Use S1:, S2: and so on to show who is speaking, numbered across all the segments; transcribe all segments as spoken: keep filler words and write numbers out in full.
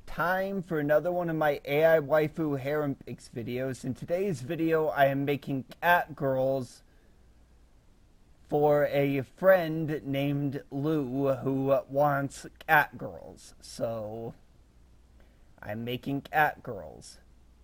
S1: time for another one of my A I waifu harem pics videos. In today's video, I am making cat girls for a friend named Lou who wants cat girls. So, I'm making cat girls.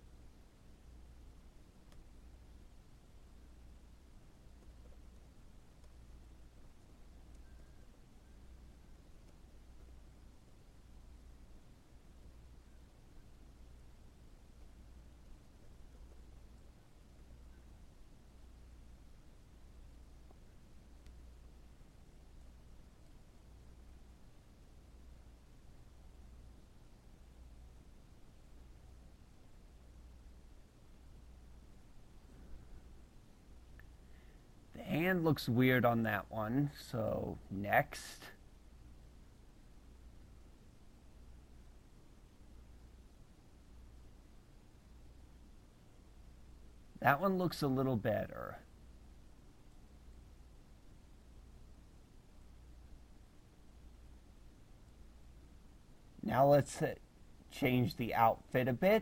S1: The hand looks weird on that one, so next. That one looks a little better. Now let's change the outfit a bit.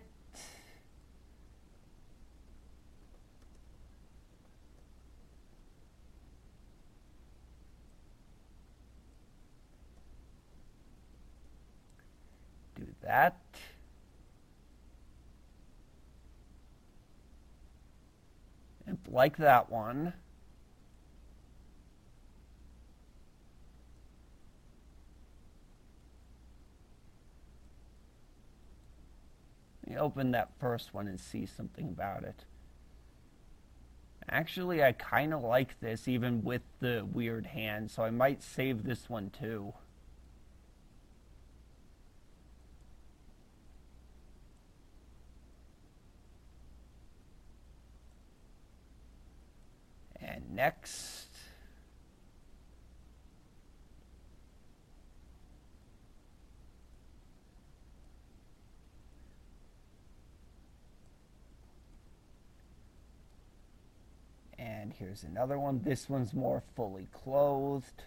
S1: Do that. And like that one. Let me open that first one and see something about it. Actually, I kind of like this even with the weird hand, so I might save this one too. And next. And here's another one. This one's more fully clothed.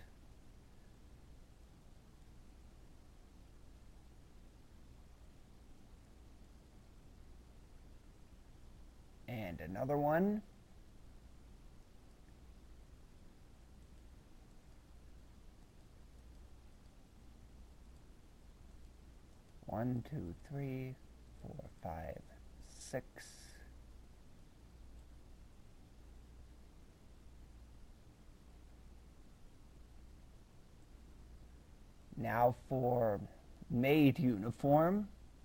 S1: And another one. One, two, three, four, five, six. Now for maid uniform.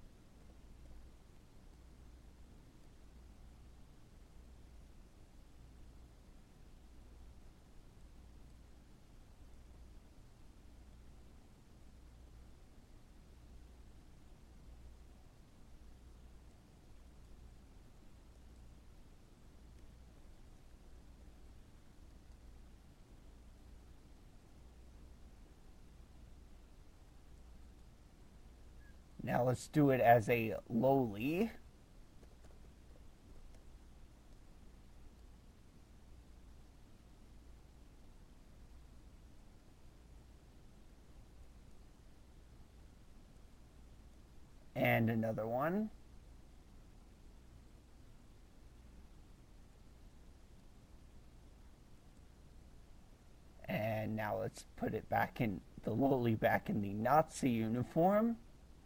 S1: Now let's do it as a lowly. And another one. And now let's put it back in the lowly back in the Nazi uniform.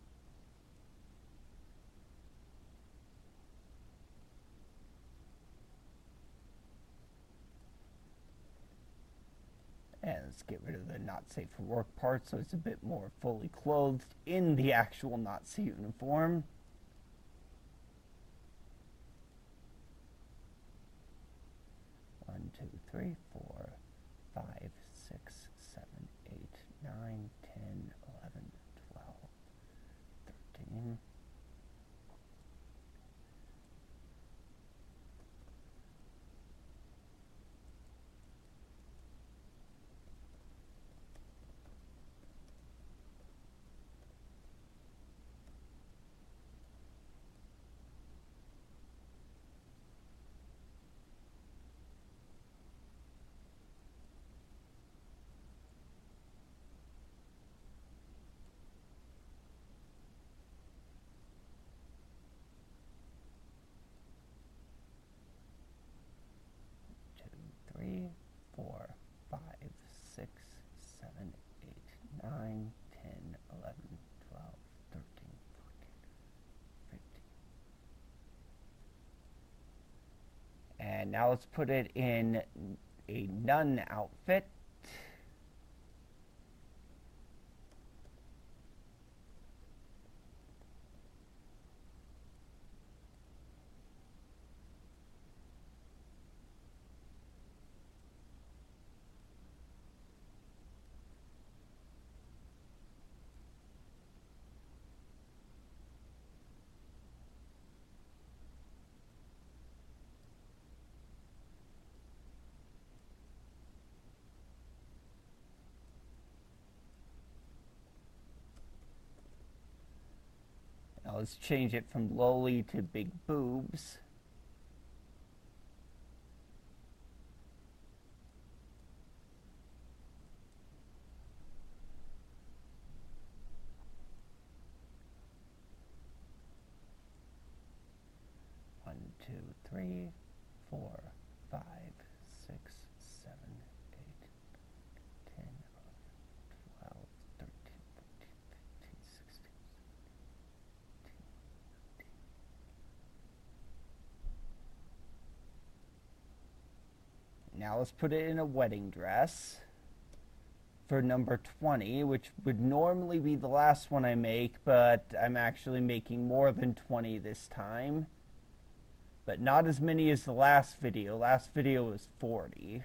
S1: And let's get rid of the not safe for work part so it's a bit more fully clothed in the actual Nazi uniform. One, two, three, four, five, six, seven, eight, nine, ten, eleven, twelve, thirteen. Now let's put it in a nun outfit. Now let's change it from lowly to big boobs. One, two, three, four, five, six, seven, eight, ten, eleven, twelve, thirteen, fourteen, fifteen, sixteen, seventeen, eighteen. Now let's put it in a wedding dress for number twenty, which would normally be the last one I make, but I'm actually making more than twenty this time. But not as many as the last video. Last video was forty.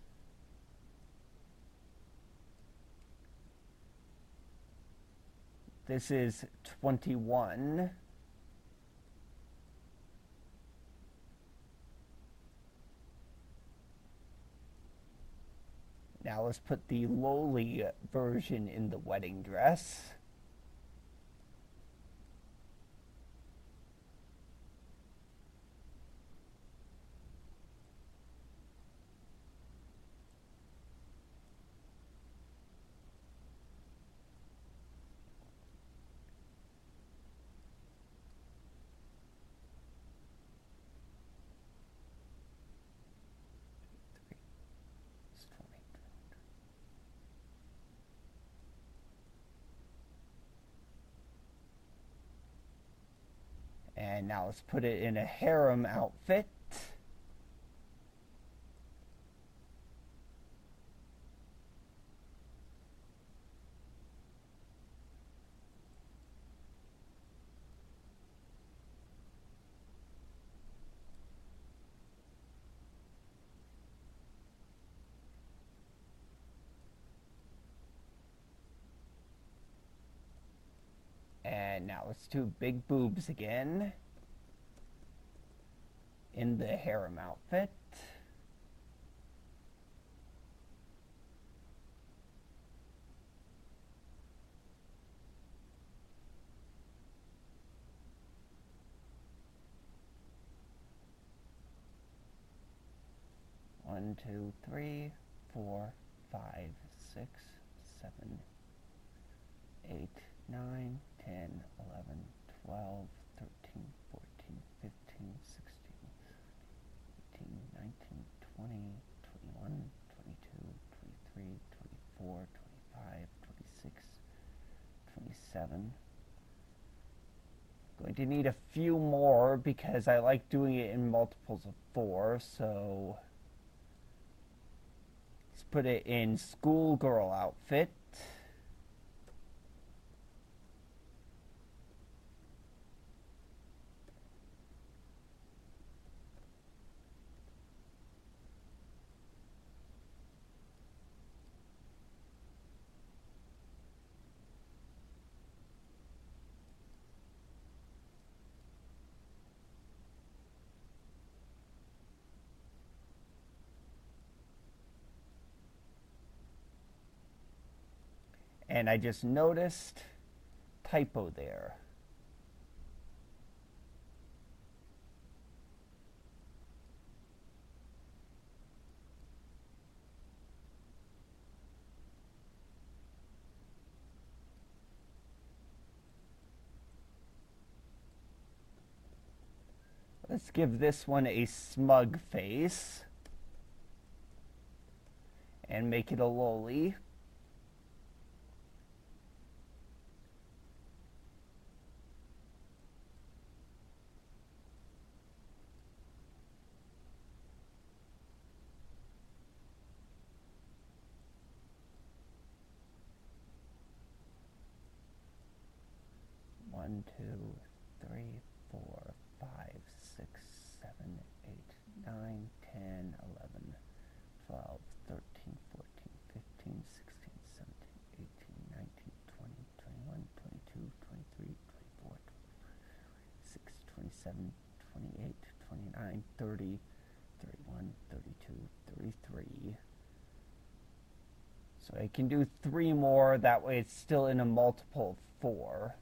S1: This is twenty-one. Now let's put the lowly version in the wedding dress. And now let's put it in a harem outfit. And now let's do big boobs again in the harem outfit. One, two, three, four, five, six, seven, eight, nine, ten, eleven, twelve, thirteen, fourteen, fifteen, sixteen, eighteen, nineteen, twenty, twenty-one, twenty-two, twenty-three, twenty-four, twenty-five, twenty-six, twenty-seven. Going to need a few more because I like doing it in multiples of four, so let's put it in schoolgirl outfit. And I just noticed typo there. Let's give this one a smug face and make it a lowly. one, two, three, four, five, six, seven, eight, nine, ten, eleven, twelve, thirteen, fourteen, fifteen, sixteen, seventeen, eighteen, nineteen, twenty, twenty-one, twenty-two, twenty-three, twenty-four, twenty-six, twenty-seven, twenty-eight, twenty-nine, thirty, thirty-one, thirty-two, thirty-three. So I can do three more, that way it's still in a multiple of four.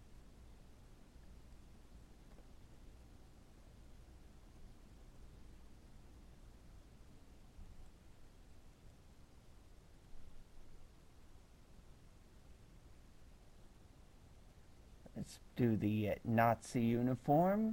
S1: Let's do the Nazi uniform.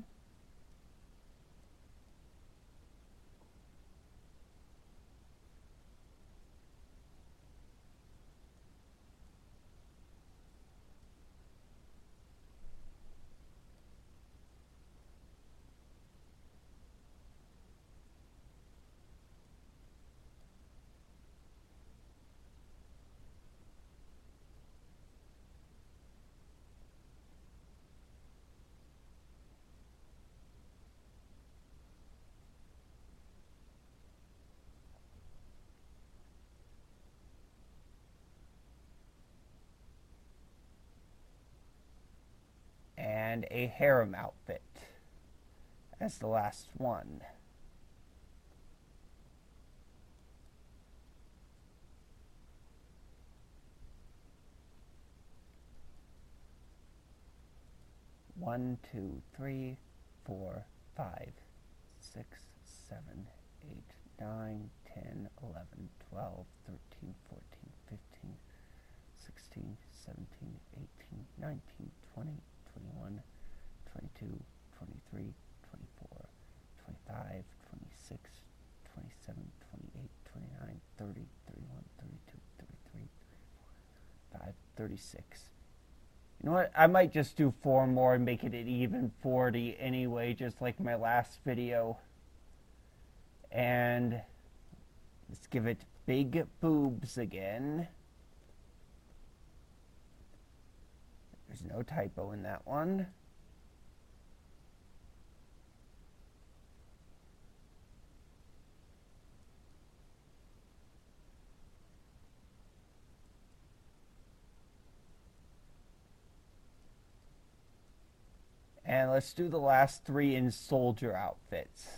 S1: And a harem outfit as the last one. One, two, three, four, five, six, seven, eight, nine, ten, eleven, twelve, thirteen, fourteen, fifteen, sixteen, seventeen, eighteen, nineteen, twenty, twenty-one, twenty-two, twenty-three, twenty-four, twenty-five, twenty-six, twenty-seven, twenty-eight, twenty-nine, thirty, thirty-one, thirty-two, thirty-three, thirty-five, thirty-six. You know what? I might just do four more and make it an even forty anyway, just like my last video. And let's give it big boobs again. There's no typo in that one. And let's do the last three in soldier outfits.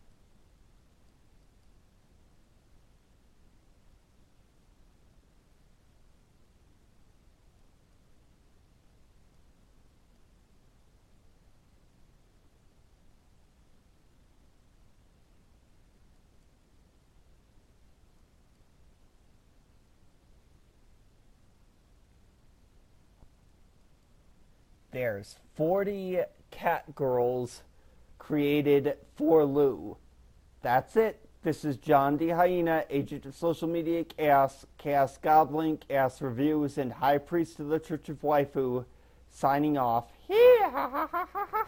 S1: There's forty cat girls created for Lou. That's it. This is John D. Hyena, agent of social media chaos, Chaos Goblin, Chaos Reviews, and High Priest of the Church of Waifu, signing off.